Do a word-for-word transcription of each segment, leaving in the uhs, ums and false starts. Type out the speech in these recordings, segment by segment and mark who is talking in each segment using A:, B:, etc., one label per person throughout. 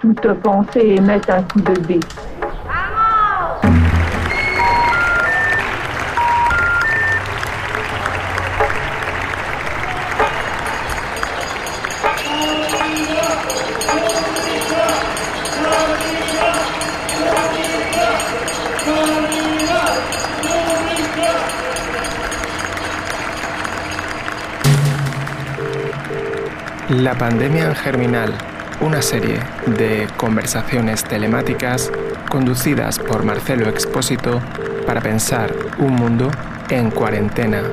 A: toute pensée émette un coup de dé.
B: La pandemia en Germinal, una serie de conversaciones telemáticas conducidas por Marcelo Expósito para pensar un mundo en cuarentena.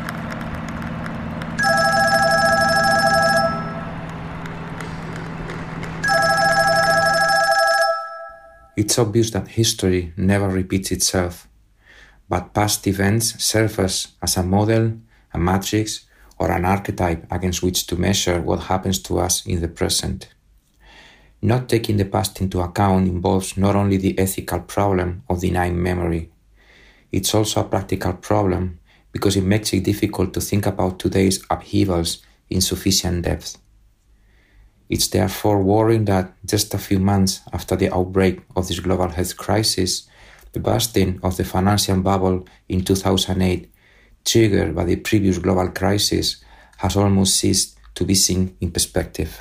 C: It's obvious that history never repeats itself, but past events serve us as a model, a matrix, or an archetype against which to measure what happens to us in the present. Not taking the past into account involves not only the ethical problem of denying memory, it's also a practical problem because it makes it difficult to think about today's upheavals in sufficient depth. It's therefore worrying that just a few months after the outbreak of this global health crisis, the bursting of the financial bubble in two thousand eight, triggered by the previous global crisis, has almost ceased to be seen in perspective.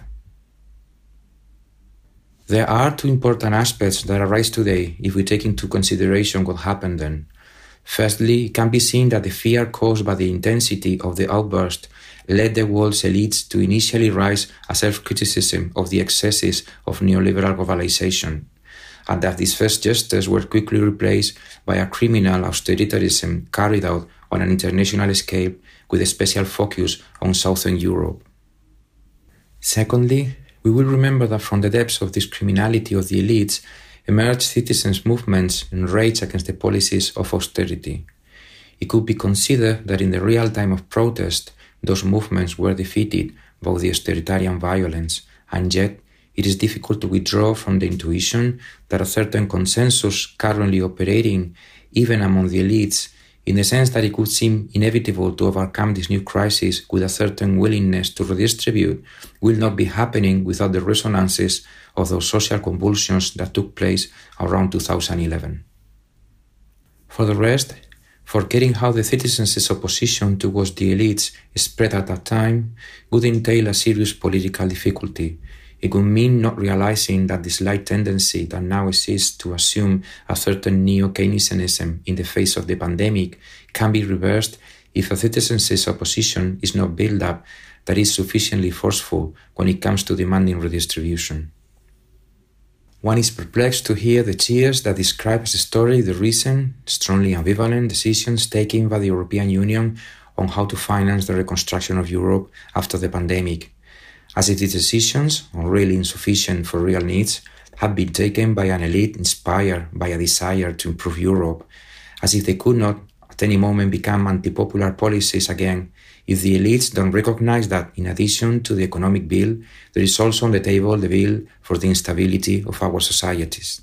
C: There are two important aspects that arise today if we take into consideration what happened then. Firstly, it can be seen that the fear caused by the intensity of the outburst led the world's elites to initially rise a self-criticism of the excesses of neoliberal globalization, and that these first gestures were quickly replaced by a criminal austeritarism carried out on an international scale with a special focus on Southern Europe. Secondly, we will remember that from the depths of this criminality of the elites emerged citizens' movements and rage against the policies of austerity. It could be considered that in the real time of protest, those movements were defeated by the authoritarian violence, and yet it is difficult to withdraw from the intuition that a certain consensus currently operating, even among the elites, in the sense that it could seem inevitable to overcome this new crisis with a certain willingness to redistribute, will not be happening without the resonances of those social convulsions that took place around two thousand eleven. For the rest, forgetting how the citizens' opposition towards the elites spread at that time would entail a serious political difficulty. It would mean not realizing that the slight tendency that now exists to assume a certain neo-Keynesianism in the face of the pandemic can be reversed if a citizens' opposition is not built up that is sufficiently forceful when it comes to demanding redistribution. One is perplexed to hear the cheers that describe as a story the recent, strongly ambivalent decisions taken by the European Union on how to finance the reconstruction of Europe after the pandemic, as if these decisions, really insufficient for real needs, have been taken by an elite inspired by a desire to improve Europe, as if they could not at any moment become anti-popular policies again if the elites don't recognize that in addition to the economic bill, there is also on the table the bill for the instability of our societies.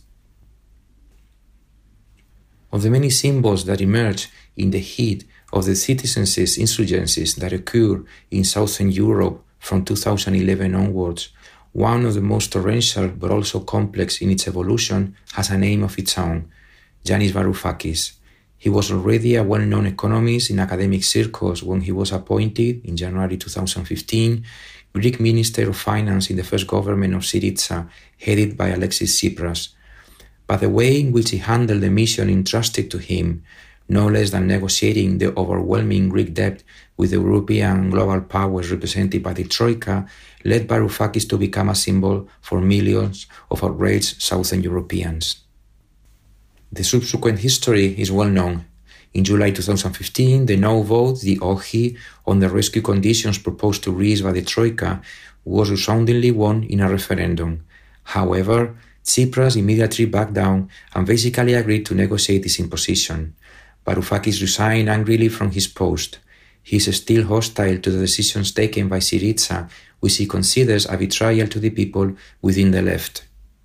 C: Of the many symbols that emerge in the heat of the citizens' insurgencies that occur in Southern Europe from two thousand eleven onwards, one of the most torrential but also complex in its evolution has a name of its own, Yanis Varoufakis. He was already a well-known economist in academic circles when he was appointed, in January two thousand fifteen, Greek Minister of Finance in the first government of Syriza, headed by Alexis Tsipras. But the way in which he handled the mission entrusted to him, no less than negotiating the overwhelming Greek debt with the European and global powers represented by the Troika, led Varoufakis to become a symbol for millions of outraged Southern Europeans. The subsequent history is well known. In July two thousand fifteen, the no vote, the OHI, on the rescue conditions proposed to Greece by the Troika was resoundingly won in a referendum. However, Tsipras immediately backed down and basically agreed to negotiate this imposition. Varoufakis resigned angrily from his post. He is still hostile to the decisions taken by Syriza, which he considers a betrayal to the people within the left.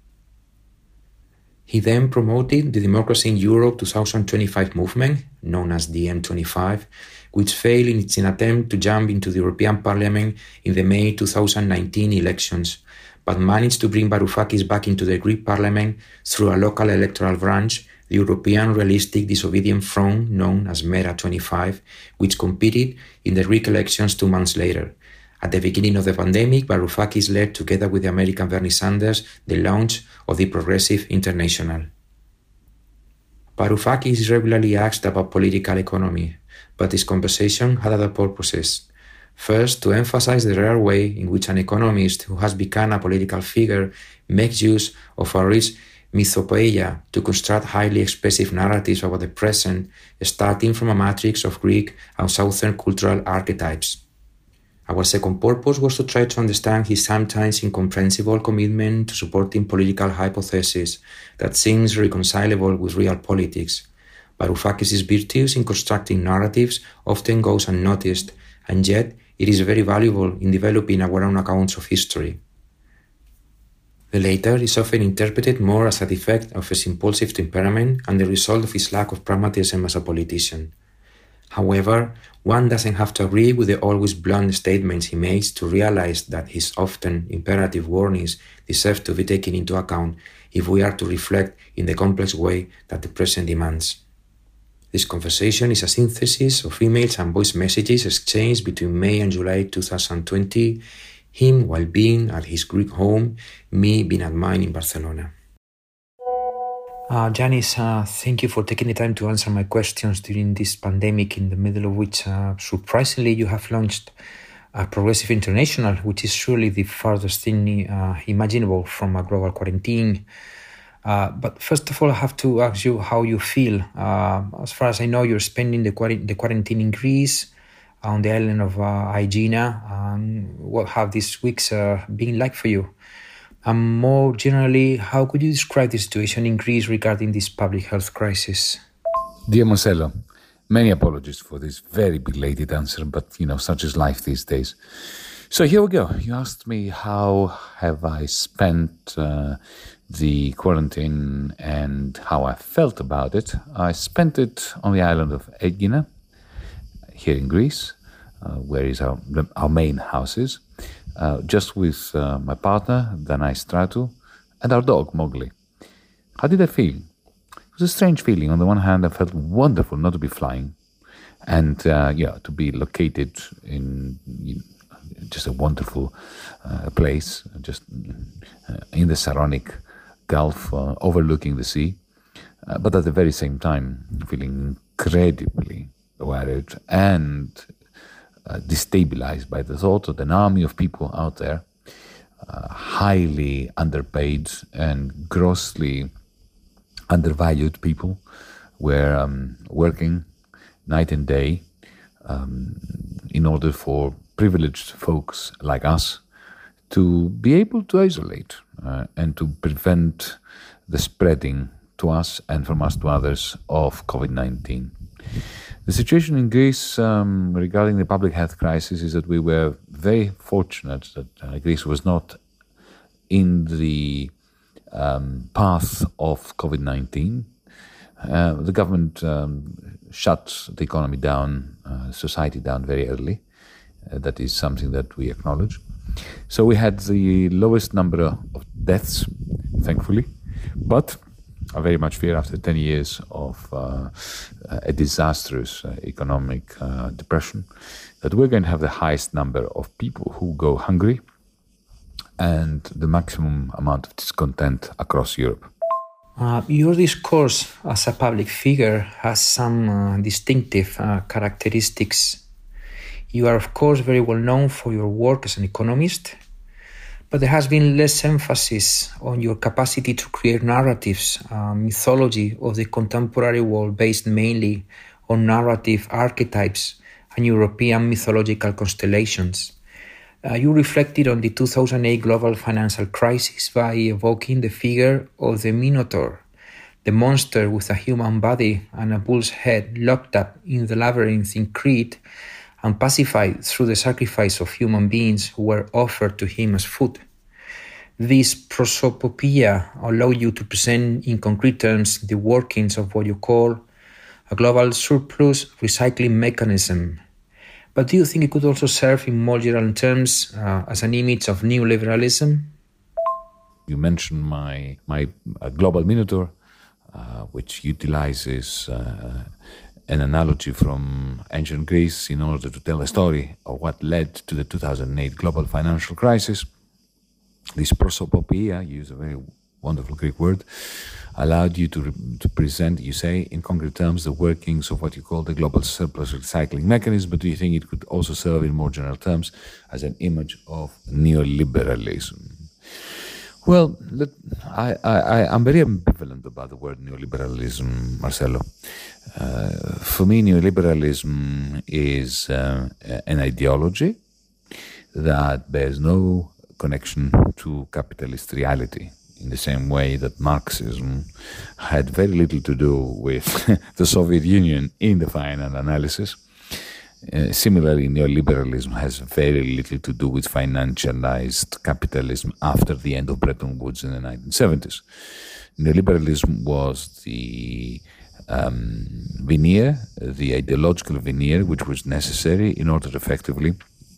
C: He then promoted the Democracy in Europe twenty twenty-five movement, known as D M twenty-five, which failed in its attempt to jump into the European Parliament in the May two thousand nineteen elections, but managed to bring Varoufakis back into the Greek parliament through a local electoral branch, the European Realistic Disobedient Front, known as MERA twenty-five, which competed in the Greek elections two months later. At the beginning of the pandemic, Varoufakis led, together with the American Bernie Sanders, the launch of the Progressive International. Varoufakis is regularly asked about political economy, but this conversation had other purposes. First, to emphasize the rare way in which an economist who has become a political figure makes use of a rich mythopoeia to construct highly expressive narratives about the present, starting from a matrix of Greek and Southern cultural archetypes. Our second purpose was to try to understand his sometimes incomprehensible commitment to supporting political hypotheses that seems reconcilable with real politics. Varoufakis' virtues in constructing narratives often goes unnoticed, and yet it is very valuable in developing our own accounts of history. The latter is often interpreted more as a defect of his impulsive temperament and the result of his lack of pragmatism as a politician. However, one doesn't have to agree with the always blunt statements he makes to realize that his often imperative warnings deserve to be taken into account if we are to reflect in the complex way that the present demands. This conversation is a synthesis of emails and voice messages exchanged between May and July twenty twenty, him while being at his Greek home, me being at mine in Barcelona. Uh, Janice, uh, thank you for taking the time to answer my questions during this pandemic, in the middle of which, uh, surprisingly, you have launched uh, Progressive International, which is surely the farthest thing uh, imaginable from a global quarantine. Uh, but first of all, I have to ask you how you feel. Uh, as far as I know, you're spending the, quar- the quarantine in Greece, on the island of uh, Aegina. Um, what have these weeks uh, been like for you? And more generally, how could you describe the situation in Greece regarding this public health crisis?
D: Dear Marcelo, many apologies for this very belated answer, but, you know, such is life these days. So here we go. You asked me how have I spent uh, the quarantine and how I felt about it. I spent it on the island of Aegina, here in Greece, uh, where is our, our main house is. Uh, just with uh, my partner, Danai Stratou, and our dog, Mowgli. How did I feel? It was a strange feeling. On the one hand, I felt wonderful not to be flying and, uh, yeah, to be located in you know, just a wonderful uh, place, just uh, in the Saronic Gulf, uh, overlooking the sea. Uh, but at the very same time, feeling incredibly worried and Uh, destabilized by the thought that an army of people out there, uh, highly underpaid and grossly undervalued people, were um, working night and day um, in order for privileged folks like us to be able to isolate uh, and to prevent the spreading to us and from us to others of covid nineteen. The situation in Greece um, regarding the public health crisis is that we were very fortunate that uh, Greece was not in the um, path of covid nineteen. Uh, the government um, shut the economy down, uh, society down very early. Uh, that is something that we acknowledge. So we had the lowest number of deaths, thankfully, but I very much fear after ten years of uh, a disastrous uh, economic uh, depression that we're going to have the highest number of people who go hungry and the maximum amount of discontent across Europe.
C: Uh, your discourse as a public figure has some uh, distinctive uh, characteristics. You are, of course, very well known for your work as an economist, but there has been less emphasis on your capacity to create narratives, uh, mythology of the contemporary world based mainly on narrative archetypes and European mythological constellations. Uh, you reflected on the two thousand eight global financial crisis by evoking the figure of the Minotaur, the monster with a human body and a bull's head locked up in the labyrinth in Crete and pacified through the sacrifice of human beings who were offered to him as food. This prosopopoeia allowed you to present in concrete terms the workings of what you call a global surplus recycling mechanism. But do you think it could also serve in more general terms uh, as an image of neoliberalism?
D: You mentioned my, my uh, Global Minotaur, uh, which utilizes uh, an analogy from ancient Greece in order to tell a story of what led to the two thousand eight global financial crisis. This prosopopoeia, use a very wonderful Greek word, allowed you to, re- to present, you say, in concrete terms, the workings of what you call the global surplus recycling mechanism, but do you think it could also serve in more general terms as an image of neoliberalism? Well, let, I, I, I'm very ambivalent about the word neoliberalism, Marcelo. Uh, for me, neoliberalism is uh, an ideology that bears no connection to capitalist reality, in the same way that Marxism had very little to do with the Soviet Union in the final analysis. Uh, similarly, neoliberalism has very little to do with financialized capitalism after the end of Bretton Woods in the nineteen seventies. Neoliberalism was the um, veneer, the ideological veneer, which was necessary in order effectively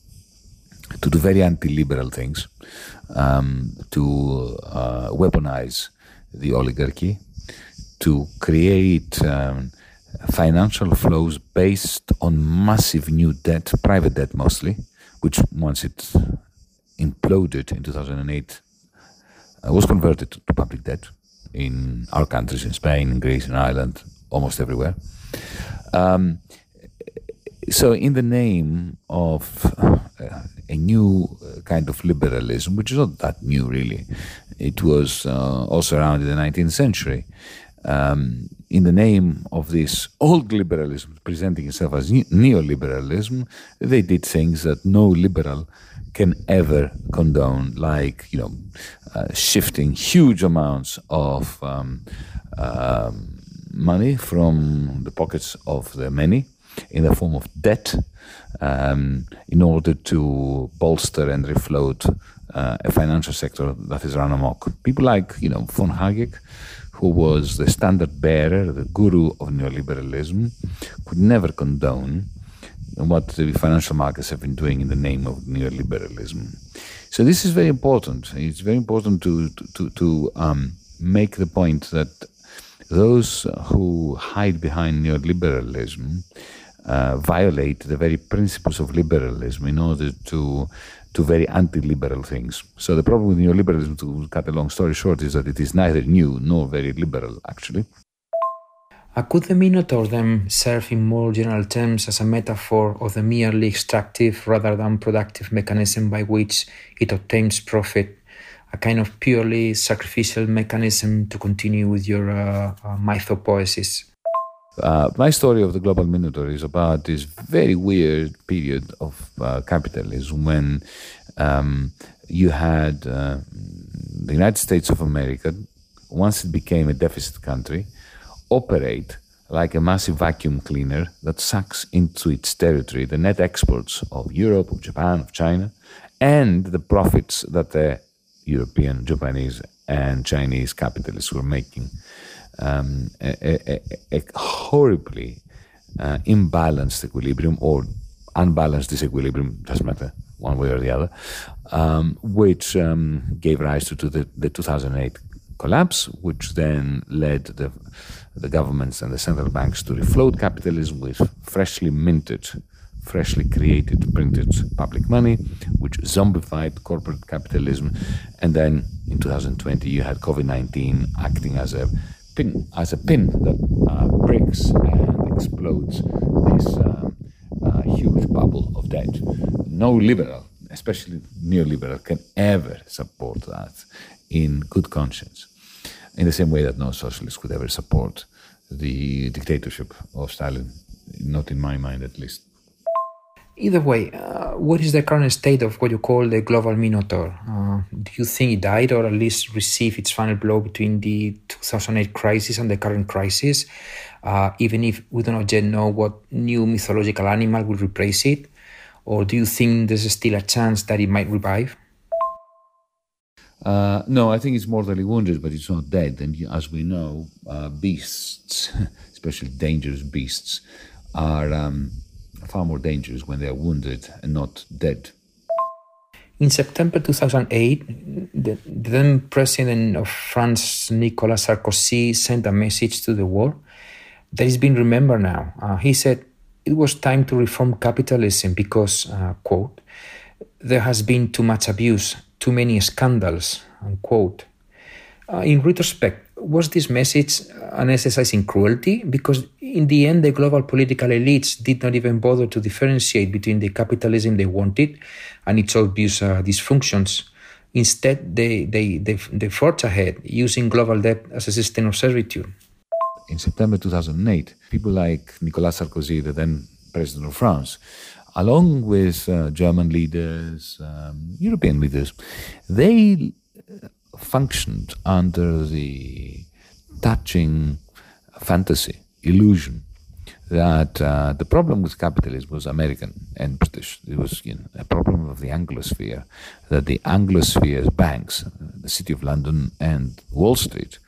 D: to do very anti-liberal things, um, to uh, weaponize the oligarchy, to create um, financial flows based on massive new debt, private debt mostly, which once it imploded in two thousand eight, uh, was converted to public debt in our countries, in Spain, in Greece, in Ireland, almost everywhere. Um, so in the name of uh, a new kind of liberalism, which is not that new really, it was uh, also around in the nineteenth century, um, in the name of this old liberalism presenting itself as ne- neoliberalism, they did things that no liberal can ever condone, like, you know, uh, shifting huge amounts of um, uh, money from the pockets of the many in the form of debt, um, in order to bolster and refloat uh, a financial sector that is run amok. People like, you know, von Hayek, who was the standard bearer, the guru of neoliberalism, could never condone what the financial markets have been doing in the name of neoliberalism. So this is very important. It's very important to to to um, make the point that those who hide behind neoliberalism uh, violate the very principles of liberalism in order to to very anti-liberal things. So the problem with neoliberalism, to cut a long story short, is that it is neither new nor very liberal, actually.
C: Uh, could the Minotaur then serve in more general terms as a metaphor of the merely extractive rather than productive mechanism by which it obtains profit, a kind of purely sacrificial mechanism, to continue with your uh, uh, mythopoesis?
D: Uh, my story of the Global Minotaur is about this very weird period of uh, capitalism when um, you had uh, the United States of America, once it became a deficit country, operate like a massive vacuum cleaner that sucks into its territory the net exports of Europe, of Japan, of China, and the profits that the European, Japanese, and Chinese capitalists were making. Um, a, a, a horribly uh, imbalanced equilibrium, or unbalanced disequilibrium, doesn't matter, one way or the other, um, which um, gave rise to, to the, the two thousand eight collapse, which then led the, the governments and the central banks to refloat capitalism with freshly minted, freshly created, printed public money, which zombified corporate capitalism. And then in two thousand twenty, you had COVID nineteen acting as a pin, as a pin that uh, breaks and explodes this uh, uh, huge bubble of debt. No liberal, especially neoliberal, can ever support that in good conscience, in the same way that no socialist could ever support the dictatorship of Stalin, not in my mind at least.
C: Either way, uh, what is the current state of what you call the global Minotaur? Uh, do you think it died, or at least received its final blow between the two thousand eight crisis and the current crisis, uh, even if we do not yet know what new mythological animal will replace it? Or do you think there's still a chance that it might revive?
D: Uh, no, I think it's mortally wounded, but it's not dead. And as we know, uh, beasts, especially dangerous beasts, are um, far more dangerous when they are wounded and not dead.
C: In September two thousand eight, the then President of France, Nicolas Sarkozy, sent a message to the world that is being remembered now. Uh, he said it was time to reform capitalism because, uh, quote, there has been too much abuse, too many scandals, unquote. Uh, in retrospect, was this message an exercise in cruelty? Because in the end, the global political elites did not even bother to differentiate between the capitalism they wanted and its obvious uh, dysfunctions. Instead, they, they, they, they forged ahead, using global debt as a system of servitude.
D: In September two thousand eight, people like Nicolas Sarkozy, the then president of France, along with uh, German leaders, um, European leaders, they functioned under the touching fantasy, illusion, that uh, the problem with capitalism was American and British. It was, you know, a problem of the Anglosphere, that the Anglosphere's banks, the City of London and Wall Street,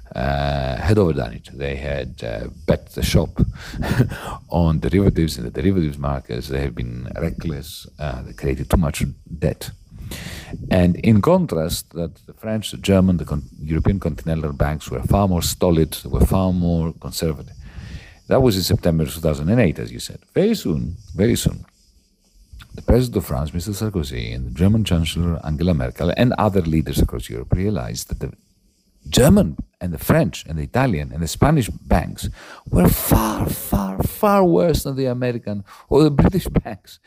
D: uh, had overdone it. They had uh, bet the shop on derivatives in the derivatives markets. They had been reckless. Uh, they created too much debt. And in contrast, that the French, the German, the con- European continental banks were far more stolid, they were far more conservative. That was in September two thousand eight, as you said. Very soon, very soon, the President of France, Mister Sarkozy, and the German Chancellor, Angela Merkel, and other leaders across Europe realized that the German and the French and the Italian and the Spanish banks were far, far, far worse than the American or the British banks.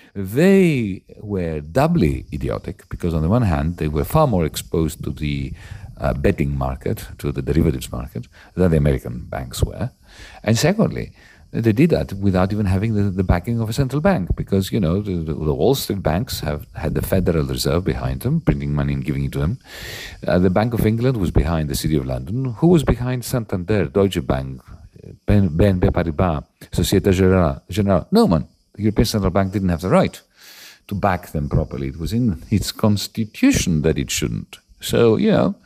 D: They were doubly idiotic because on the one hand, they were far more exposed to the uh, betting market, to the derivatives market, than the American banks were. And secondly, they did that without even having the, the backing of a central bank because, you know, the, the, the Wall Street banks have had the Federal Reserve behind them, printing money and giving it to them. Uh, the Bank of England was behind the City of London. Who was behind Santander, Deutsche Bank, B N P Paribas, Societe Generale? No one. The European Central Bank didn't have the right to back them properly. It was in its constitution that it shouldn't. So, you know,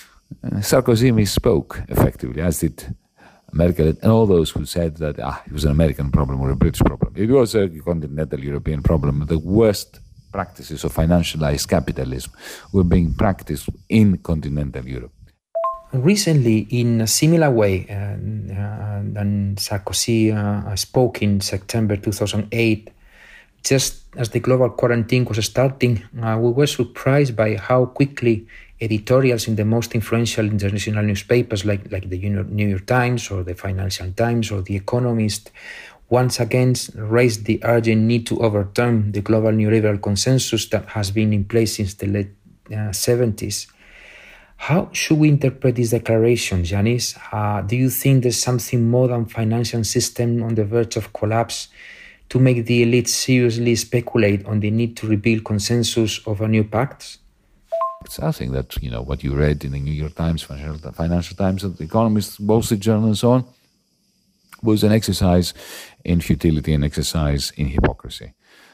D: Sarkozy misspoke effectively, as did Merkel and all those who said that ah, it was an American problem or a British problem. It was a continental European problem. The worst practices of financialized capitalism were being practiced in continental Europe.
C: Recently, in a similar way, uh, uh, than Sarkozy uh, spoke in September two thousand eight, just as the global quarantine was starting, uh, we were surprised by how quickly editorials in the most influential international newspapers like, like the New York Times or the Financial Times or The Economist once again raised the urgent need to overturn the global neoliberal consensus that has been in place since the late uh, seventies. How should we interpret this declaration, Yanis? Uh, do you think there's something more than financial system on the verge of collapse to make the elite seriously speculate on the need to rebuild consensus over new pacts?
D: I think that, you know, what you read in the New York Times, Financial, Financial Times, The Economist, Wall Street Journal, and so on, was an exercise in futility, an exercise in hypocrisy.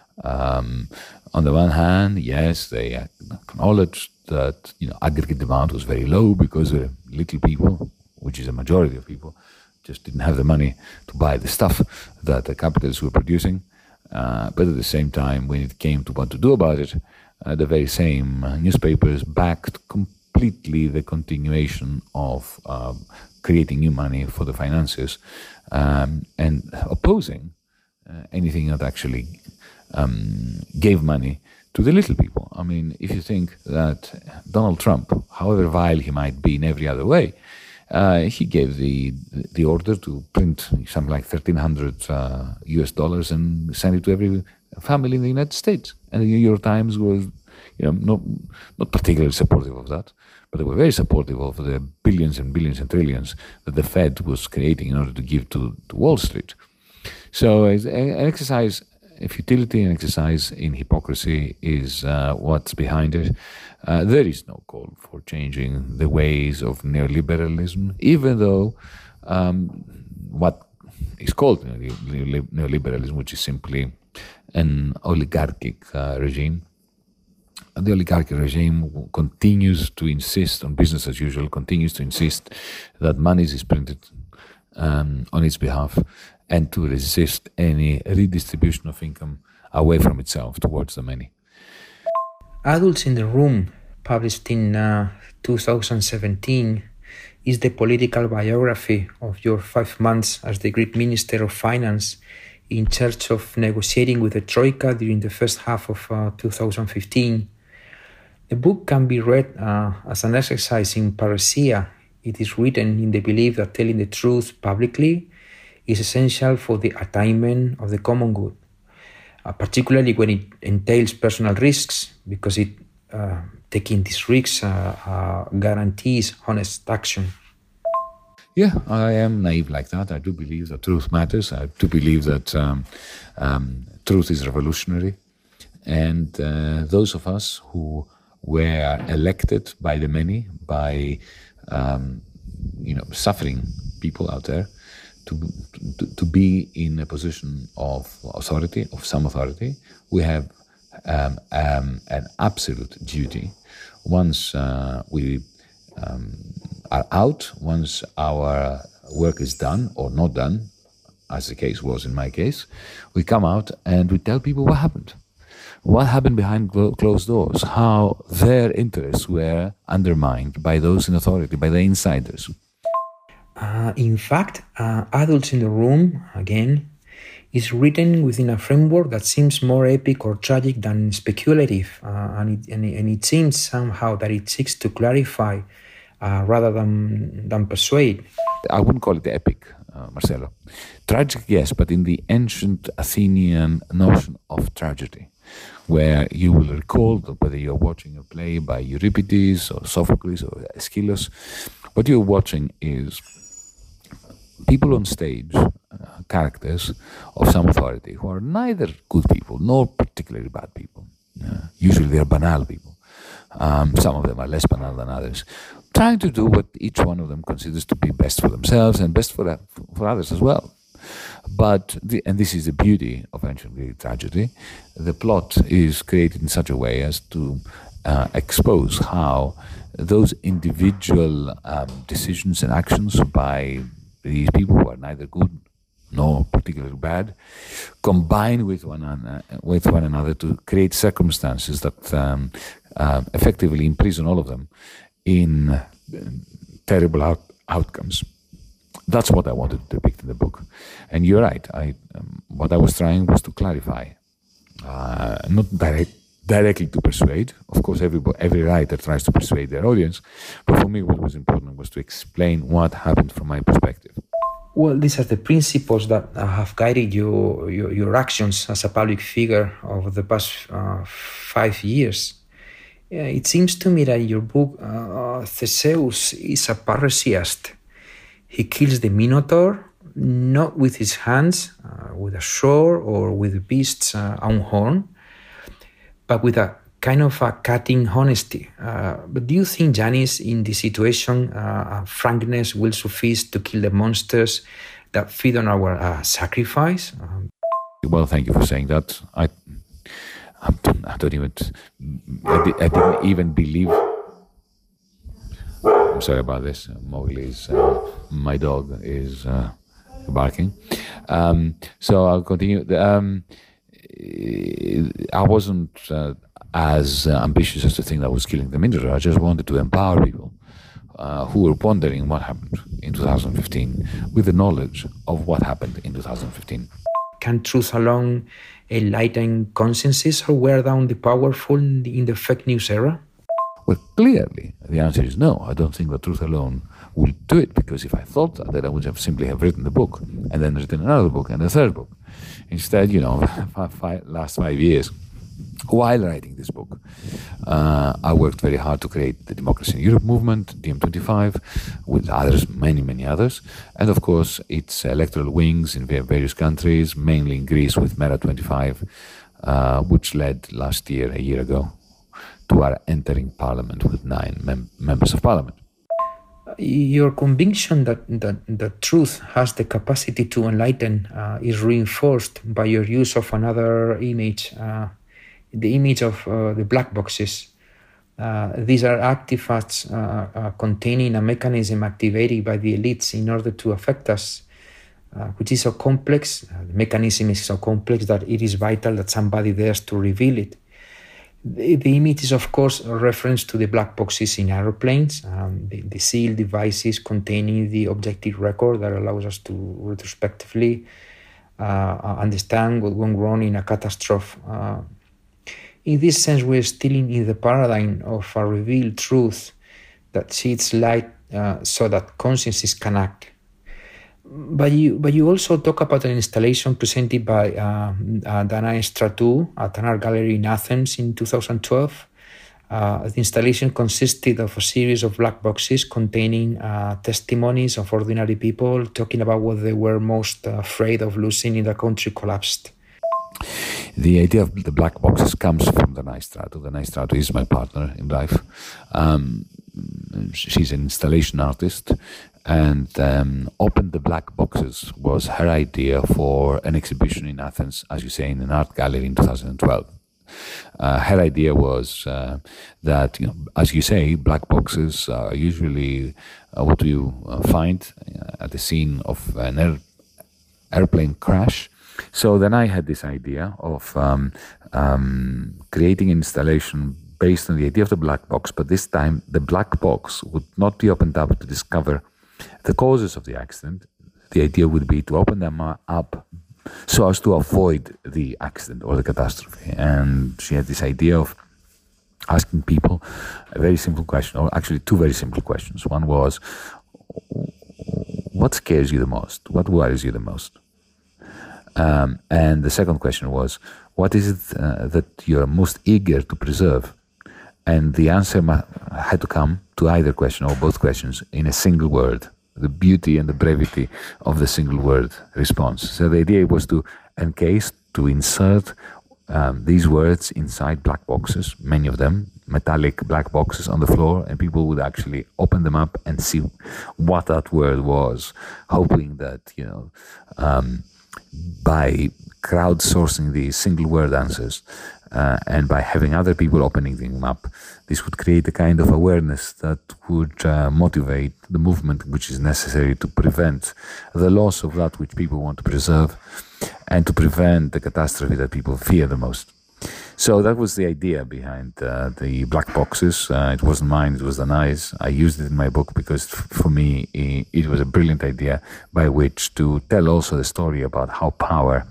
D: Um, on the one hand, yes, they acknowledged that, you know, aggregate demand was very low because the little people, which is a majority of people, just didn't have the money to buy the stuff that the capitalists were producing. Uh, but at the same time, when it came to what to do about it, uh, the very same uh, newspapers backed completely the continuation of um, creating new money for the financiers um, and opposing uh, anything that actually um, gave money to the little people. I mean, if you think that Donald Trump, however vile he might be in every other way, uh, he gave the the order to print something like thirteen hundred uh, U S dollars and send it to every family in the United States. And the New York Times was, you know, not not particularly supportive of that, but they were very supportive of the billions and billions and trillions that the Fed was creating in order to give to, to Wall Street. So it's an exercise. Futility and exercise in hypocrisy is uh, what's behind it. Uh, there is no call for changing the ways of neoliberalism, even though um, what is called neoliberalism, which is simply an oligarchic uh, regime, the oligarchic regime continues to insist on business as usual, continues to insist that money is printed um, on its behalf, and to resist any redistribution of income away from itself towards the many.
C: Adults in the Room, published in uh, two thousand seventeen, is the political biography of your five months as the Greek Minister of Finance in charge of negotiating with the Troika during the first half of uh, two thousand fifteen. The book can be read uh, as an exercise in parrhesia. It is written in the belief that telling the truth publicly is essential for the attainment of the common good, uh, particularly when it entails personal risks, because it uh, taking these risks uh, uh, guarantees honest action.
D: Yeah, I am naive like that. I do believe that truth matters. I do believe that um, um, truth is revolutionary. And uh, those of us who were elected by the many, by um, you know, suffering people out there, to, to to be in a position of authority, of some authority, we have um, um, an absolute duty. Once uh, we um, are out, once our work is done or not done, as the case was in my case, we come out and we tell people what happened. What happened behind closed doors, how their interests were undermined by those in authority, by the insiders.
C: Uh, in fact, uh, Adults in the Room, again, is written within a framework that seems more epic or tragic than speculative, uh, and, it, and, it, and it seems somehow that it seeks to clarify uh, rather than, than persuade.
D: I wouldn't call it epic, uh, Marcelo. Tragic, yes, but in the ancient Athenian notion of tragedy, where you will recall that whether you're watching a play by Euripides or Sophocles or Aeschylus, what you're watching is people on stage, uh, characters of some authority who are neither good people nor particularly bad people. Uh, usually they're banal people. Um, some of them are less banal than others, trying to do what each one of them considers to be best for themselves and best for, uh, for others as well. But, the, and this is the beauty of ancient Greek tragedy, the plot is created in such a way as to uh, expose how those individual um, decisions and actions by these people who are neither good nor particularly bad, combine with one, an, with one another to create circumstances that um, uh, effectively imprison all of them in uh, terrible out outcomes. That's what I wanted to depict in the book. And you're right, I, um, what I was trying was to clarify, uh, not direct, directly to persuade. Of course, every, every writer tries to persuade their audience, but for me what was important was to explain what happened from my perspective.
C: Well, these are the principles that have guided you, your, your actions as a public figure over the past uh, five years. Yeah, it seems to me that in your book, uh, Theseus is a parrhesiast. He kills the Minotaur, not with his hands, uh, with a sword or with the beast's uh, own horn, but with a kind of a cutting honesty. Uh, but do you think, Yanis, in this situation, uh, frankness will suffice to kill the monsters that feed on our uh, sacrifice? Um,
D: well, thank you for saying that. I, I, don't, I don't even, I, di I didn't even believe. I'm sorry about this. Mowgli is, uh, my dog is uh, barking. Um, so I'll continue. Um, I wasn't uh, as uh, ambitious as to think that I was killing the Minotaur. I just wanted to empower people uh, who were wondering what happened in two thousand fifteen with the knowledge of what happened in two thousand fifteen.
C: Can truth alone enlighten consciences or wear down the powerful in the, in the fake news era?
D: Well, clearly, the answer is no. I don't think that truth alone will do it, because if I thought that, then I would have simply have written the book and then written another book and a third book. Instead, you know, five, five, last five years, while writing this book, uh, I worked very hard to create the Democracy in Europe movement, D M twenty-five, with others, many, many others, and of course its electoral wings in various countries, mainly in Greece with Mera twenty-five, uh, which led last year, a year ago, to our entering parliament with nine mem members of parliament.
C: Your conviction that, that, that truth has the capacity to enlighten uh, is reinforced by your use of another image, uh, the image of uh, the black boxes. Uh, these are artifacts uh, uh, containing a mechanism activated by the elites in order to affect us, uh, which is so complex, uh, the mechanism is so complex that it is vital that somebody dares to reveal it. The, the image is, of course, a reference to the black boxes in aeroplanes, um, the, the sealed devices containing the objective record that allows us to retrospectively uh, understand what went wrong in a catastrophe. Uh, in this sense, we're still in, in the paradigm of a revealed truth that sheds light uh, so that consciences can act. But you, but you also talk about an installation presented by uh, uh, Danae Stratou at an art gallery in Athens in two thousand twelve. Uh, the installation consisted of a series of black boxes containing uh, testimonies of ordinary people talking about what they were most afraid of losing in the country collapsed.
D: The idea of the black boxes comes from Danae Stratou. Danae Stratou is my partner in life. Um, she's an installation artist. And um, Open the Black Boxes was her idea for an exhibition in Athens, as you say, in an art gallery in two thousand twelve. Uh, her idea was uh, that, you know, as you say, black boxes are usually uh, what you uh, find at the scene of an air, airplane crash. So then I had this idea of um, um, creating an installation based on the idea of the black box, but this time the black box would not be opened up to discover the causes of the accident. The idea would be to open them up so as to avoid the accident or the catastrophe. And she had this idea of asking people a very simple question, or actually two very simple questions. One was, what scares you the most? What worries you the most? Um, and the second question was, what is it uh, that you're most eager to preserve? And the answer had to come to either question or both questions in a single word, the beauty and the brevity of the single word response. So the idea was to encase, to insert um, these words inside black boxes, many of them, metallic black boxes on the floor, and people would actually open them up and see what that word was, hoping that, you know, um, by crowdsourcing these single word answers, Uh, and by having other people opening them up, this would create a kind of awareness that would uh, motivate the movement which is necessary to prevent the loss of that which people want to preserve and to prevent the catastrophe that people fear the most. So that was the idea behind uh, the black boxes. Uh, it wasn't mine, it was Danae's. I used it in my book because f- for me it, it was a brilliant idea by which to tell also the story about how power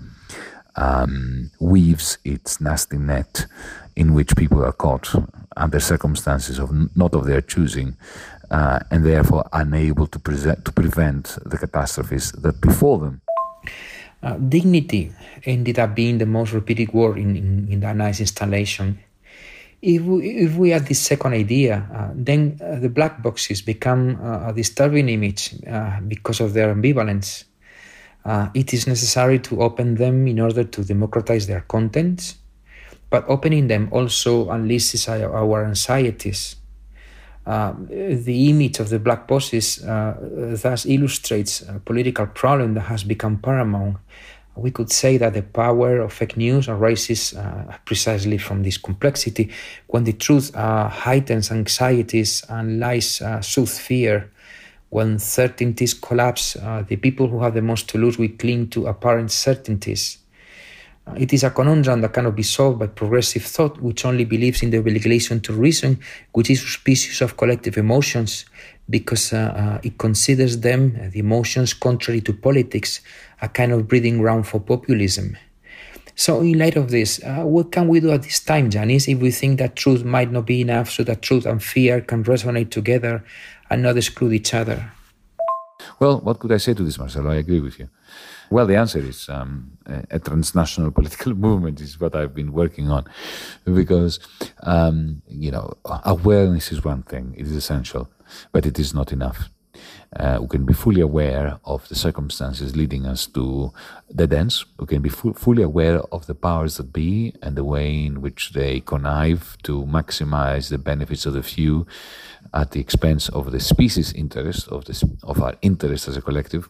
D: Um, weaves its nasty net in which people are caught under circumstances of n- not of their choosing, uh, and therefore unable to, pre- to prevent the catastrophes that befall them.
C: Uh, dignity ended up being the most repeated word in, in, in Danae's installation. If we, if we add this second idea, uh, then uh, the black boxes become uh, a disturbing image uh, because of their ambivalence. Uh, it is necessary to open them in order to democratize their contents, but opening them also unleashes our, our anxieties. Uh, the image of the black boxes uh, thus illustrates a political problem that has become paramount. We could say that the power of fake news arises uh, precisely from this complexity. When the truth uh, heightens anxieties and lies uh, soothe fear. When certainties collapse, uh, the people who have the most to lose will cling to apparent certainties. Uh, it is a conundrum that cannot be solved by progressive thought, which only believes in the obligation to reason, which is suspicious of collective emotions, because uh, uh, it considers them, uh, the emotions contrary to politics, a kind of breeding ground for populism. So in light of this, uh, what can we do at this time, Janice, if we think that truth might not be enough so that truth and fear can resonate together and not exclude each other?
D: Well, what could I say to this, Marcelo? I agree with you. Well, the answer is um, a, a transnational political movement is what I've been working on, because, um, you know, awareness is one thing, it is essential, but it is not enough. Uh, we can be fully aware of the circumstances leading us to dead ends. We can be fu- fully aware of the powers that be and the way in which they connive to maximize the benefits of the few at the expense of the species' interest, of, this, of our interest as a collective,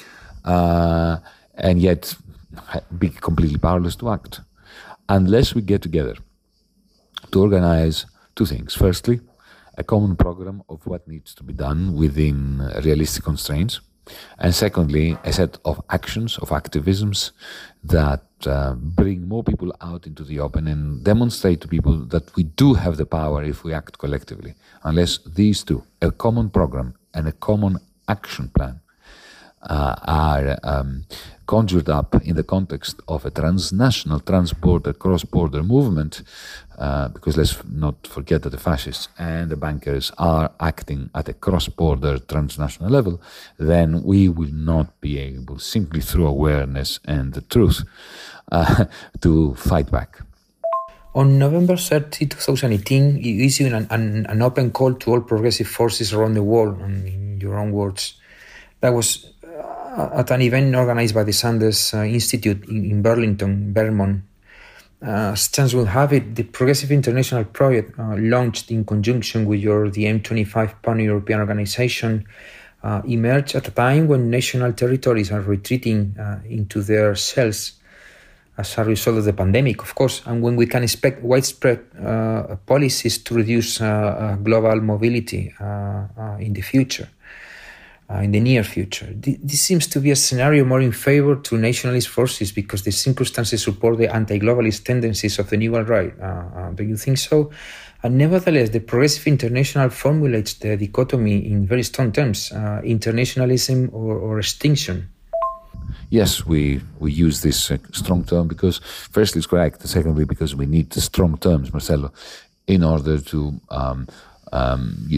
D: uh, and yet be completely powerless to act. Unless we get together to organize two things. Firstly, a common program of what needs to be done within realistic constraints. And secondly, a set of actions, of activisms that uh, bring more people out into the open and demonstrate to people that we do have the power if we act collectively. Unless these two, a common program and a common action plan, uh, are um, conjured up in the context of a transnational, trans-border, cross-border movement, uh, because let's not forget that the fascists and the bankers are acting at a cross-border, transnational level, then we will not be able, simply through awareness and the truth, uh, to fight back.
C: On November thirtieth, twenty eighteen, you issued an, an, an open call to all progressive forces around the world, in your own words. That was uh, at an event organized by the Sanders uh, Institute in, in Burlington, Vermont. Uh, as chance will have it, the Progressive International Project, uh, launched in conjunction with your the M twenty-five pan-European organization, uh, emerged at a time when national territories are retreating uh, into their shells as a result of the pandemic, of course, and when we can expect widespread uh, policies to reduce uh, uh, global mobility uh, uh, in the future, uh, in the near future. Th- this seems to be a scenario more in favor to nationalist forces because the circumstances support the anti-globalist tendencies of the new alt-right. Uh, uh, do you think so? And nevertheless, the Progressive International formulates the dichotomy in very strong terms, uh, internationalism or, or extinction.
D: Yes, we, we use this uh, strong term because, firstly, it's correct. Secondly, because we need strong terms, Marcelo, in order to um, um, you,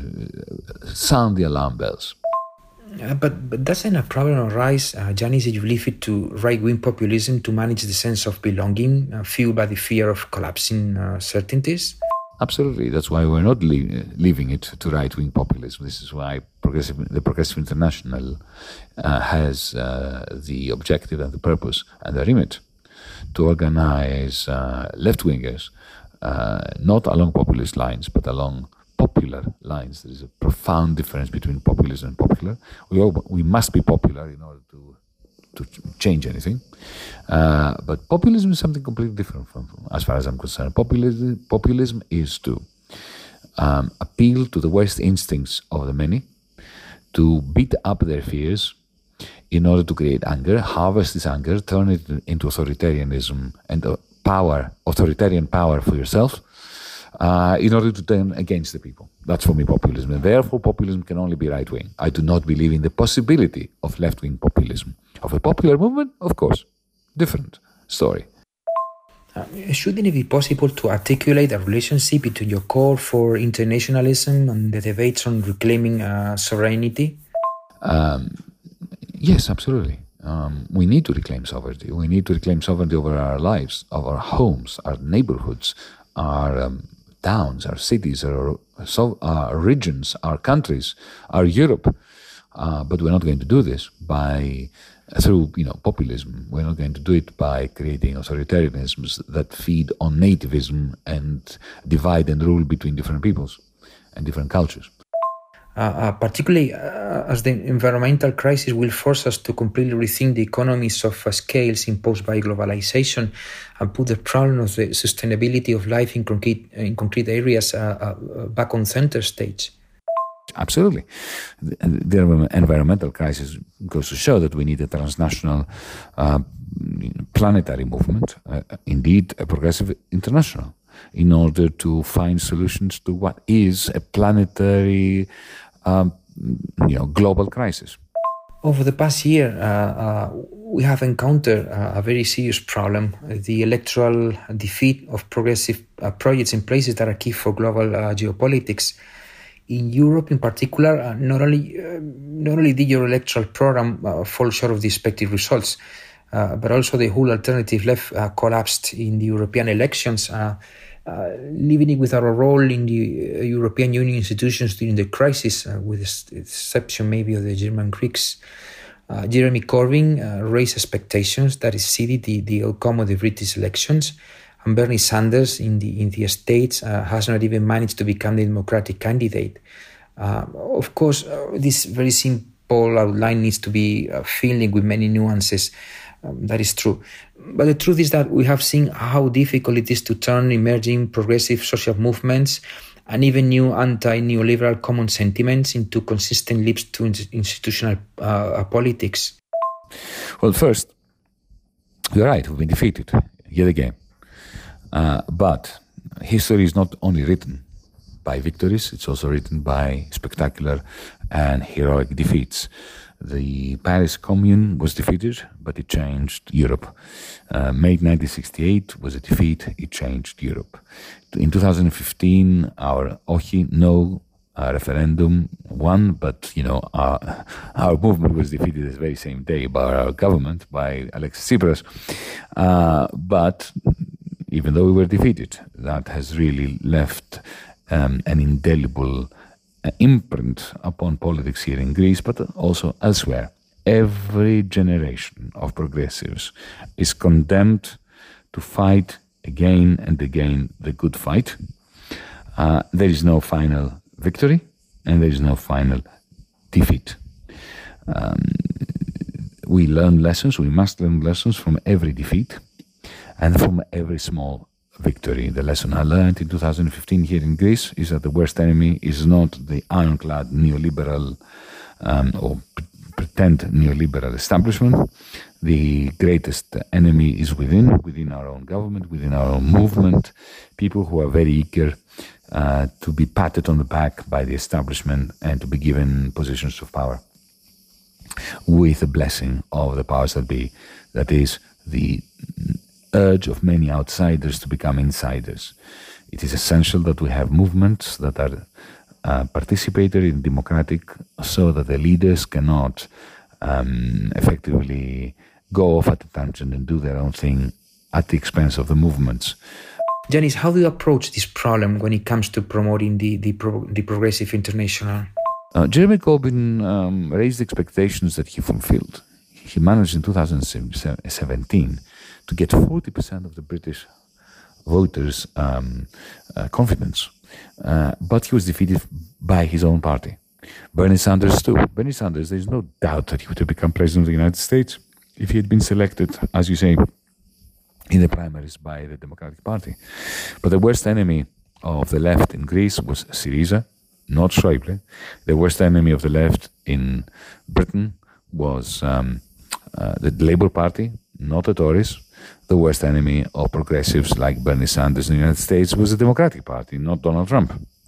D: uh, sound the alarm bells.
C: Uh, but, but doesn't a problem arise, uh, Giannis, if you leave it to right-wing populism to manage the sense of belonging, uh, fueled by the fear of collapsing uh, certainties?
D: Absolutely. That's why we're not le- leaving it to right-wing populism. This is why Progressive, the Progressive International uh, has uh, the objective and the purpose and the remit to organize uh, left-wingers, uh, not along populist lines, but along popular lines. There is a profound difference between populism and popular. We, all, we must be popular in order to to change anything. Uh, but populism is something completely different from, from as far as I'm concerned. Populism, populism is to um, appeal to the worst instincts of the many, to beat up their fears in order to create anger, harvest this anger, turn it into authoritarianism and uh, power, authoritarian power for yourself, uh, in order to turn against the people. That's for me populism. And therefore populism can only be right-wing. I do not believe in the possibility of left-wing populism. Of a popular movement, of course, different story.
C: Uh, shouldn't it be possible to articulate a relationship between your call for internationalism and the debates on reclaiming uh, sovereignty?
D: Um, yes, absolutely. Um, we need to reclaim sovereignty. We need to reclaim sovereignty over our lives, of our homes, our neighborhoods, our um, towns, our cities, our, so, our regions, our countries, our Europe. Uh, but we're not going to do this by through, you know, populism. We're not going to do it by creating authoritarianisms that feed on nativism and divide and rule between different peoples and different cultures.
C: Uh, uh, particularly uh, as the environmental crisis will force us to completely rethink the economies of uh, scales imposed by globalization and put the problem of the sustainability of life in concrete, in concrete areas uh, uh, back on center stage.
D: Absolutely. The, the environmental crisis goes to show that we need a transnational uh, planetary movement, uh, indeed a progressive international, in order to find solutions to what is a planetary, um, you know, global crisis.
C: Over the past year, uh, uh, we have encountered uh, a very serious problem, the electoral defeat of progressive uh, projects in places that are key for global uh, geopolitics. In Europe, in particular, uh, not only uh, not only did your electoral program uh, fall short of the expected results, uh, but also the whole alternative left uh, collapsed in the European elections, uh, uh, leaving it without a role in the uh, European Union institutions during the crisis, uh, with the exception maybe of the German Greeks. Uh, Jeremy Corbyn uh, raised expectations that exceeded the, the outcome of the British elections. And Bernie Sanders in the in the States uh, has not even managed to become the Democratic candidate. Uh, of course, uh, this very simple outline needs to be uh, filled with many nuances. Um, that is true. But the truth is that we have seen how difficult it is to turn emerging progressive social movements and even new anti-neoliberal common sentiments into consistent leaps to institutional uh, politics?
D: Well, first, you're right, we've been defeated yet again. Uh, but history is not only written by victories, it's also written by spectacular and heroic defeats. The Paris Commune was defeated, but it changed Europe. Uh, May nineteen sixty-eight was a defeat, it changed Europe. In two thousand fifteen, our OCHI no uh, referendum won, but you know our, our movement was defeated the very same day by our government, by Alexis Tsipras. Uh, but even though we were defeated, that has really left um, an indelible imprint upon politics here in Greece, but also elsewhere. Every generation of progressives is condemned to fight again and again the good fight. Uh, there is no final victory and there is no final defeat. Um, we learn lessons, we must learn lessons from every defeat and from every small victory. The lesson I learned in two thousand fifteen here in Greece is that the worst enemy is not the ironclad neoliberal um, or p- pretend neoliberal establishment. The greatest enemy is within, within our own government, within our own movement, people who are very eager uh, to be patted on the back by the establishment and to be given positions of power with the blessing of the powers that be. That is the urge of many outsiders to become insiders. It is essential that we have movements that are uh, participatory and democratic so that the leaders cannot um, effectively go off at a tangent and do their own thing at the expense of the movements.
C: Yanis, how do you approach this problem when it comes to promoting the, the, pro, the Progressive International?
D: Uh, Jeremy Corbyn um, raised expectations that he fulfilled. He managed in two thousand seventeen to get forty percent of the British voters' um, uh, confidence. Uh, but he was defeated by his own party. Bernie Sanders too. Bernie Sanders, there's no doubt that he would have become president of the United States if he had been selected, as you say, in the primaries by the Democratic Party. But the worst enemy of the left in Greece was Syriza, not Schäuble. The worst enemy of the left in Britain was um, uh, the Labour Party, not the Tories. The worst enemy of progressives like Bernie Sanders in the United States was the Democratic Party, not Donald Trump.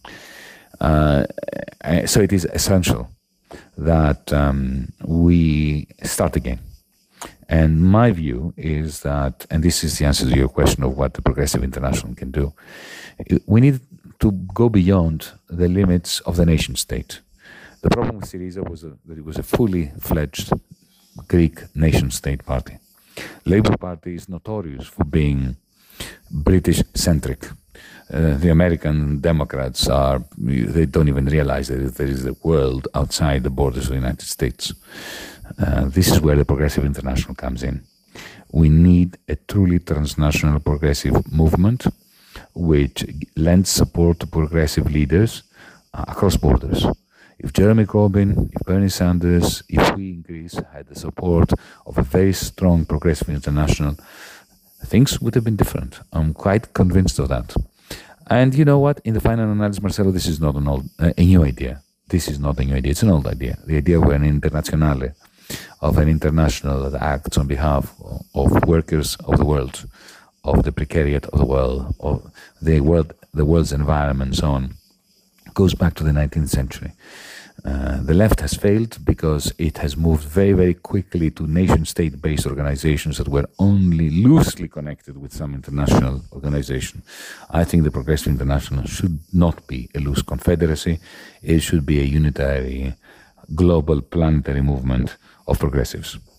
D: Uh, so it is essential that um, we start again. And my view is that, and this is the answer to your question of what the Progressive International can do, we need to go beyond the limits of the nation state. The problem with Syriza was a, that it was a fully fledged Greek nation state party. Labour Party is notorious for being British-centric. Uh, the American Democrats are, they don't even realize that there is a world outside the borders of the United States. Uh, this is where the Progressive International comes in. We need a truly transnational progressive movement which lends support to progressive leaders uh, across borders. If Jeremy Corbyn, if Bernie Sanders, if we in Greece had the support of a very strong Progressive International, things would have been different. I'm quite convinced of that. And you know what? In the final analysis, Marcelo, this is not an old, uh, a new idea. This is not a new idea. It's an old idea. The idea of an internationale, of an international that acts on behalf of workers of the world, of the precariat of the world, of the world, the world's environment, and so on, goes back to the nineteenth century. Uh, the left has failed because it has moved very, very quickly to nation-state-based organizations that were only loosely connected with some international organization. I think the Progressive International should not be a loose confederacy. It should be a unitary, global, planetary movement of progressives.